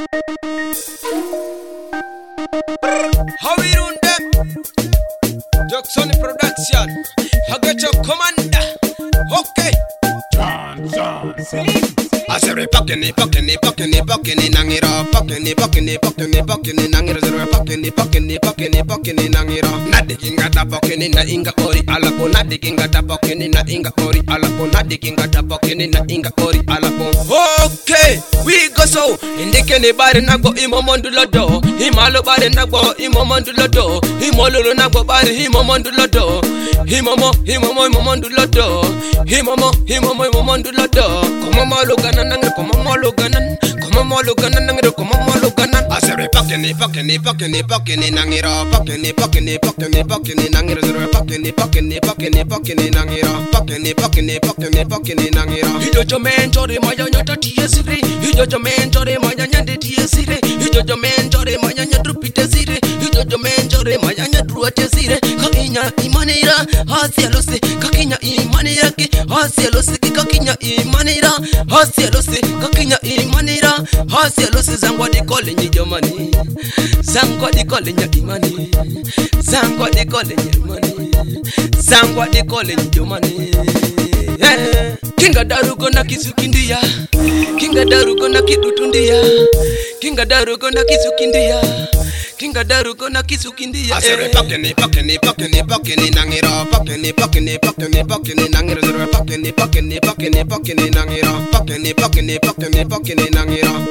How we run them? Jackson Production. I get your commander. Okay. John. I say pocket it, nangiro. Pocket it, nangiro. Zero pocket it, nangiro. Nadiginga da pocket na inga ori alapo. Nadiginga da pocket na inga ori alapo. Nadiginga da pocket na inga ori alapo. Okay, we go so. Indike ne bare nagbo imomondu lodo. Himalo bare nagbo imomondu lodo. Himolo nagbo bare imomondu lodo. Himomo imomondu lodo. Himomo imomondu lodo. Come on, look at nangiro. Come on, look at nangiro. Come on, look at I say pocket it, nangiro. Pocket it, nangiro. Zero pocket it, nangiro. Pocket it, nangiro. Hijo menjore mayanya tatiesire. Hijo menjore mayanya detiesire. Hijo menjore mayanya drupitesire. Hijo menjore mayanya druatesire. Kakinya imanira hasielose. Kakinya imanira ki hasielose. Kakinya imanira hasielose. Kakinya imanira hasielose. Zangwa di kole nyi jamani. Zangwa di kole nyi imani. Zangwa di kole nyi imani. Zangwa di kole nyi jamani. Kinga darugo na kisukindia. Kinga darugo na kidutundia. Kinga darugo na kisukindia. Kinga darugo na kisukindia. I say pocket it, nangiro. Pocket it, nangiro. Zero pocket it, nangiro. Pocket it, nangiro.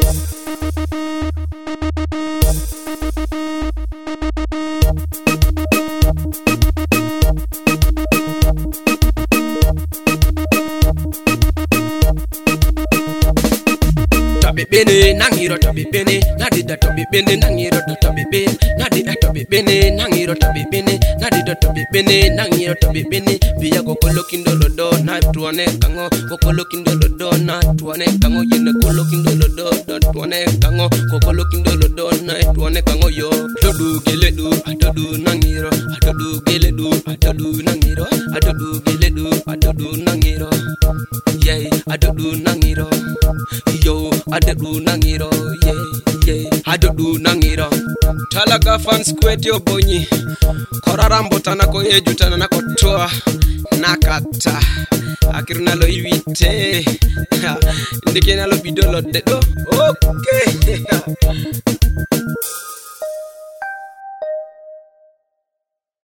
Bene nangiro to bene nadida to bene nangiro to bene nadida to bene nangiro to bene nadida to bene nangiro to bene via kokolokindo lodo na tuone kango kokolokindo lodo na tuone kango yene kokolokindo lodo na tuone kango kokolokindo lodo na tuone kango yo adodu geledu adodu nangiro adodu geledu adodu nangiro adodu geledu adodu nangiro yeah adodu nangiro yo adodu nangiro yeah adodu nangiro talaga fans kwetyo bonyi korarambo tanako yejutana nako toa nakata akiruna lo iwite ndike nalo bidolo dedo okay